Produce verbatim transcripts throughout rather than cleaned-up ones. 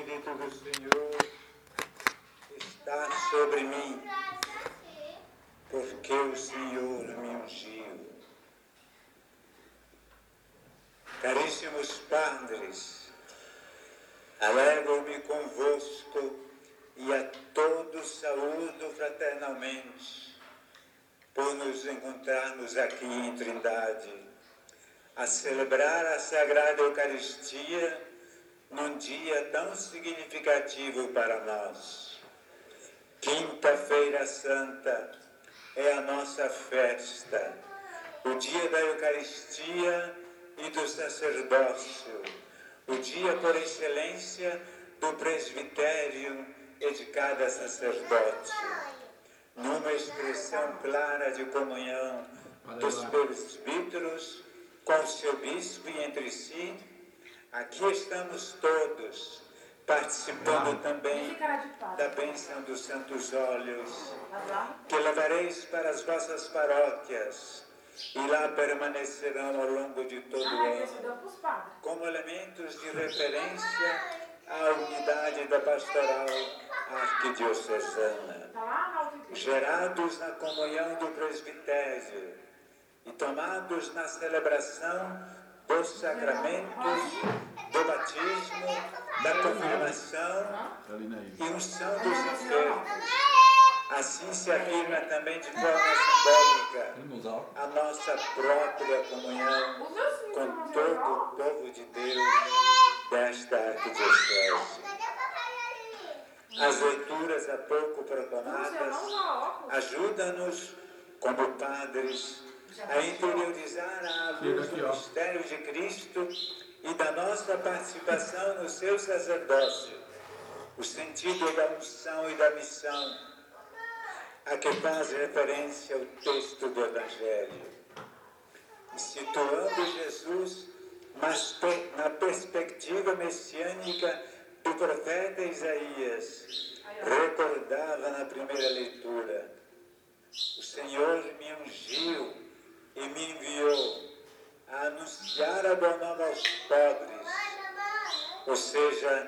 Espírito do Senhor está sobre mim, porque o Senhor me ungiu. Caríssimos padres, alegro-me convosco e a todos saúdo fraternalmente por nos encontrarmos aqui em Trindade, a celebrar a Sagrada Eucaristia num dia tão significativo para nós. Quinta-feira Santa é a nossa festa, o dia da Eucaristia e do sacerdócio, o dia por excelência do presbitério e de cada sacerdote, numa expressão clara de comunhão dos presbíteros com o seu bispo e entre si. Aqui estamos todos participando também da bênção dos santos óleos, que levareis para as vossas paróquias e lá permanecerão ao longo de todo o ano, como elementos de referência à unidade da pastoral arquidiocesana, gerados na comunhão do presbitério e tomados na celebração dos sacramentos, do batismo, da confirmação e unção dos enfermos. Assim se afirma também de forma simbólica a nossa própria comunhão com todo o povo de Deus desta arquidiocese. As leituras há pouco proclamadas ajudam-nos, como padres, a interiorizar à luz do mistério de Cristo e da nossa participação no seu sacerdócio, o sentido da unção e da missão, a que faz referência o texto do Evangelho, situando Jesus mas na perspectiva messiânica do profeta Isaías. Recordava na primeira leitura: o Senhor me ungiu e me enviou a anunciar a boa nova aos pobres, ou seja,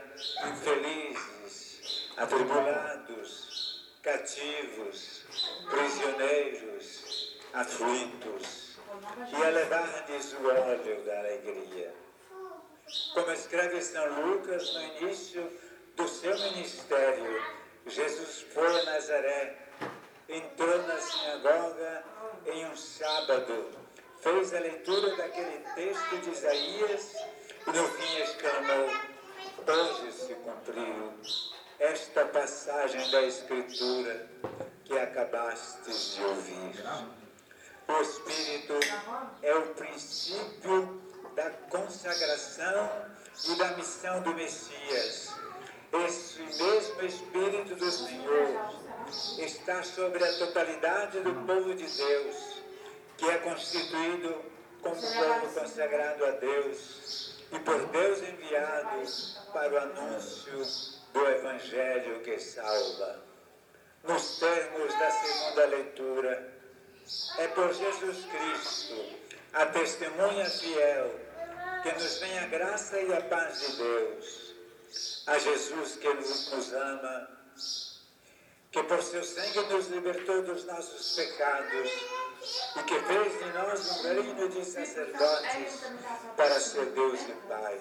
infelizes, atribulados, cativos, prisioneiros, aflitos, e a levar-lhes o óleo da alegria. Como escreve São Lucas no início do seu ministério, Jesus foi a Nazaré, entrou na sinagoga em um sábado, fez a leitura daquele texto de Isaías e no fim exclamou: hoje se cumpriu esta passagem da Escritura que acabastes de ouvir. O Espírito é o princípio da consagração e da missão do Messias. Esse mesmo Espírito do Senhor está sobre a totalidade do povo de Deus, que é constituído como povo consagrado a Deus e por Deus enviado para o anúncio do Evangelho que salva. Nos termos da segunda leitura, é por Jesus Cristo, a testemunha fiel, que nos vem a graça e a paz de Deus. A Jesus que nos ama, que por seu sangue nos libertou dos nossos pecados e que fez de nós um reino de sacerdotes para ser Deus e Pai.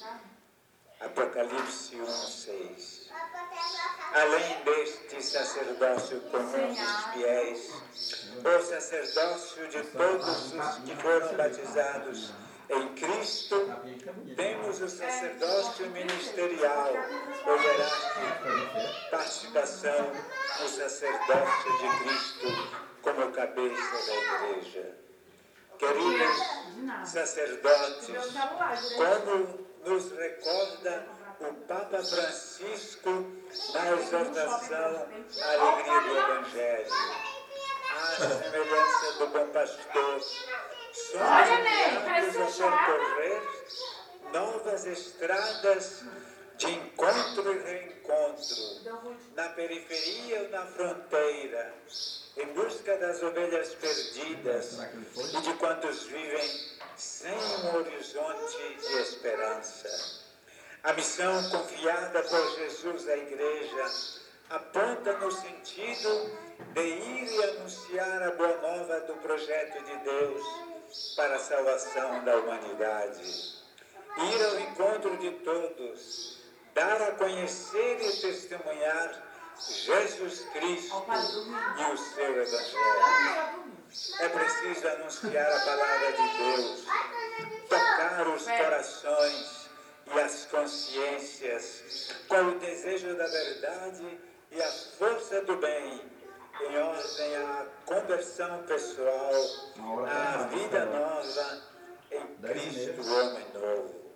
Apocalipse um, seis. Além deste sacerdócio comum dos fiéis, o sacerdócio de todos os que foram batizados em Cristo, temos o sacerdócio ministerial, ou hierástico, participação no sacerdócio de Cristo como cabeça da Igreja. Queridos sacerdotes, como nos recorda o Papa Francisco na exortação à alegria do Evangelho, à semelhança do bom pastor, somos enviados a percorrer novas estradas de encontro e reencontro, na periferia ou na fronteira, em busca das ovelhas perdidas e de quantos vivem sem um horizonte de esperança. A missão confiada por Jesus à igreja aponta no sentido de ir e anunciar a boa nova do projeto de Deus para a salvação da humanidade. Ir ao encontro de todos, dar a conhecer e testemunhar Jesus Cristo e o seu Evangelho. É preciso anunciar a palavra de Deus, tocar os corações e as consciências com o desejo da verdade e a força do bem, em ordem à conversão pessoal, à vida nova em Cristo, o homem novo.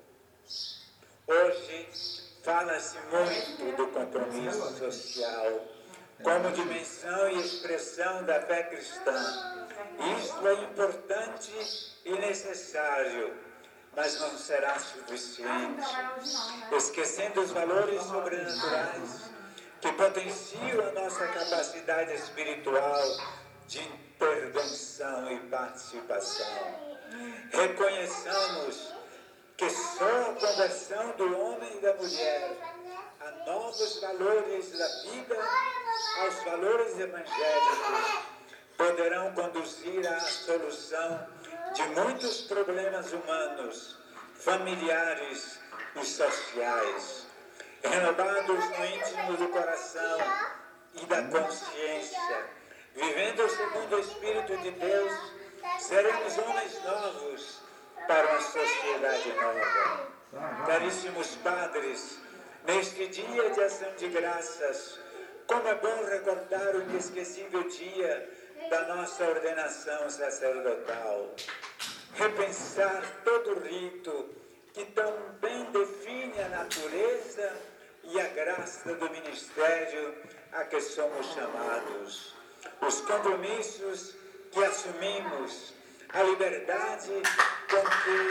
Hoje fala-se muito do compromisso social como dimensão e expressão da fé cristã. Isto é importante e necessário, mas não será suficiente. Esquecendo os valores sobrenaturais que potenciam a nossa capacidade espiritual de intervenção e participação. Reconheçamos que só a conversão do homem e da mulher a novos valores da vida, aos valores evangélicos, poderão conduzir à solução de muitos problemas humanos, familiares e sociais. Renovados no íntimo do coração e da consciência, vivendo segundo o Espírito de Deus, seremos homens novos para uma sociedade nova. Caríssimos padres, neste dia de ação de graças, como é bom recordar o inesquecível dia da nossa ordenação sacerdotal. Repensar todo o rito que tão bem define a natureza e a graça do ministério a que somos chamados. Os compromissos que assumimos, a liberdade com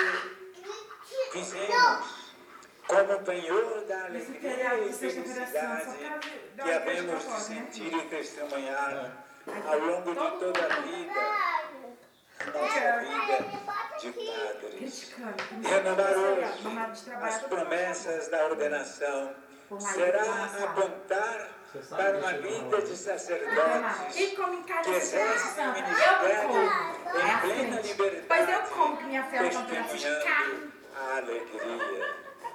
que fizemos, como penhor da alegria e felicidade que havemos de sentir e testemunhar ao longo de toda a vida, nossa vida de padres. Renovar hoje as promessas da ordenação será apontar para uma vida de sacerdotes que exercem o ministério em plena liberdade, testemunhando a alegria.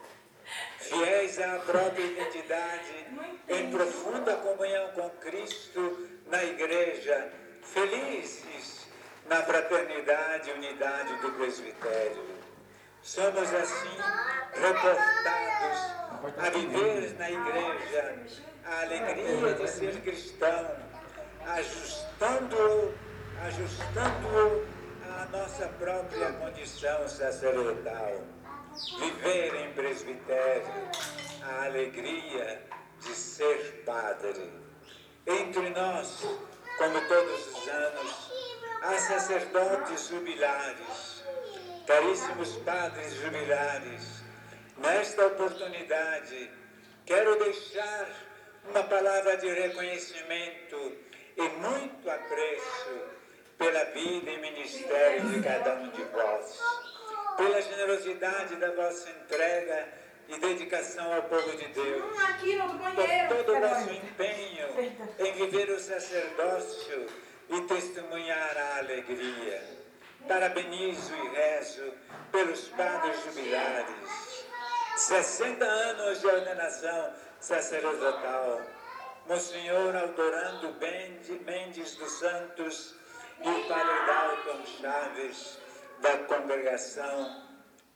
Fiéis à própria identidade, em profunda comunhão com Cristo na Igreja, felizes na fraternidade e unidade do presbitério. Somos assim reportados a viver na Igreja a alegria de ser cristão, ajustando-o, ajustando-o à nossa própria condição sacerdotal. Viver em presbitério a alegria de ser padre. Entre nós, como todos os anos, há sacerdotes jubilares. Caríssimos padres jubilares, nesta oportunidade, quero deixar uma palavra de reconhecimento e muito apreço pela vida e ministério de cada um de vós, pela generosidade da vossa entrega e dedicação ao povo de Deus, por todo o vosso empenho em viver o sacerdócio e testemunhar a alegria. Parabenizo e rezo pelos padres jubilares. sessenta anos de ordenação sacerdotal. Monsenhor Aldorando Mendes dos Santos e o Padre Dalton Chaves, da congregação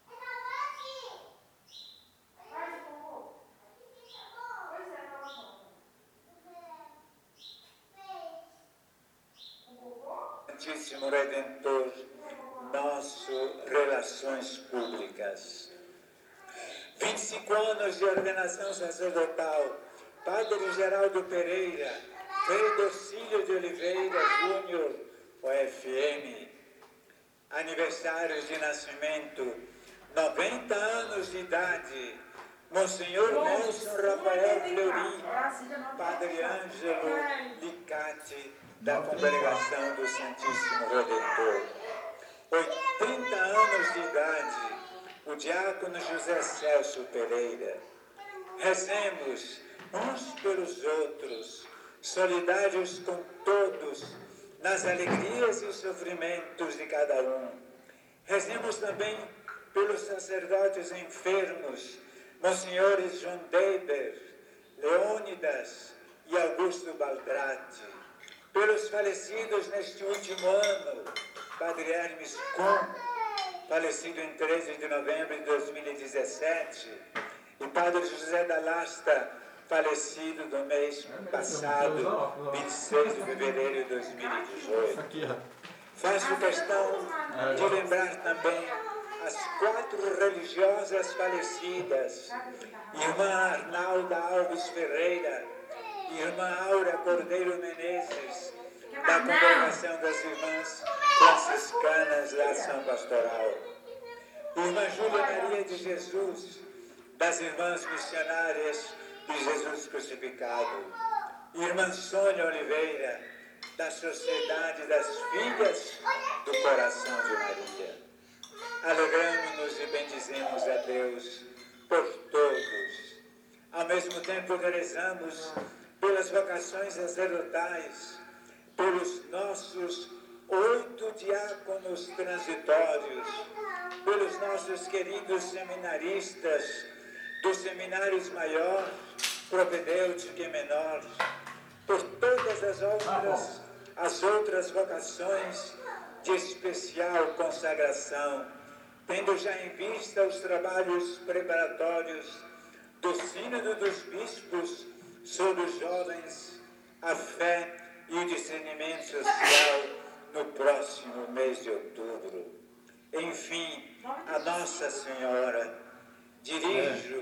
Santíssimo Redentor, nosso Relações Públicas. vinte e cinco anos de ordenação sacerdotal, Padre Geraldo Pereira, Frei Docílio de Oliveira Júnior, O F M. Aniversário de nascimento, noventa anos de idade, Monsenhor Nelson Rafael Fleury, Padre Ângelo Licati, da Congregação do Santíssimo Redentor. oitenta anos de idade, o diácono José Celso Pereira. Rezemos uns pelos outros, solidários com todos, nas alegrias e sofrimentos de cada um. Rezemos também pelos sacerdotes enfermos, Monsenhores João Deber, Leônidas e Augusto Baldrati, pelos falecidos neste último ano, Padre Hermes Kuhn, falecido em treze de novembro de dois mil e dezessete, e Padre José da Lasta, falecido no mês passado, vinte e seis de fevereiro de dois mil e dezoito. Faço questão de lembrar também as quatro religiosas falecidas, Irmã Arnalda Alves Ferreira, Irmã Aura Cordeiro Menezes, da Congregação das Irmãs Franciscanas da Ação Pastoral, Irmã Júlia Maria de Jesus, das Irmãs Missionárias de Jesus Crucificado, Irmã Sônia Oliveira, da Sociedade das Filhas do Coração de Maria. Alegramos-nos e bendizemos a Deus por todos. Ao mesmo tempo rezamos pelas vocações sacerdotais, pelos nossos oito diáconos transitórios, pelos nossos queridos seminaristas dos seminários maior, propedêutico e menor, por todas as outras, as outras vocações de especial consagração, tendo já em vista os trabalhos preparatórios do Sínodo dos Bispos sobre os jovens, a fé e o discernimento social no próximo mês de outubro. Enfim, a Nossa Senhora, dirijo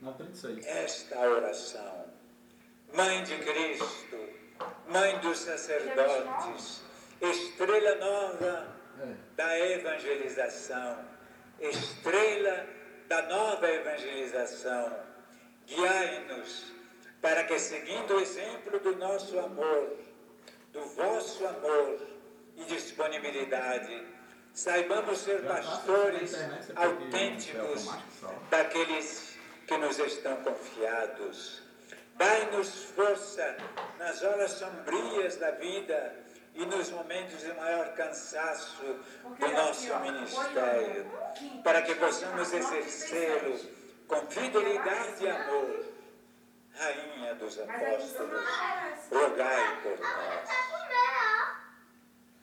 esta oração. Mãe de Cristo, Mãe dos sacerdotes, estrela nova da evangelização, estrela da nova evangelização, guiai-nos para que, seguindo o exemplo do nosso amor, do vosso amor e disponibilidade, saibamos ser pastores autênticos daqueles que nos estão confiados. Dai-nos força nas horas sombrias da vida e nos momentos de maior cansaço do nosso ministério, para que possamos exercê-lo com fidelidade e amor. Rainha dos Apóstolos, rogai por nós.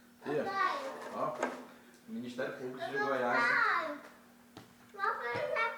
Tia, ó, Ministério Público de Goiás.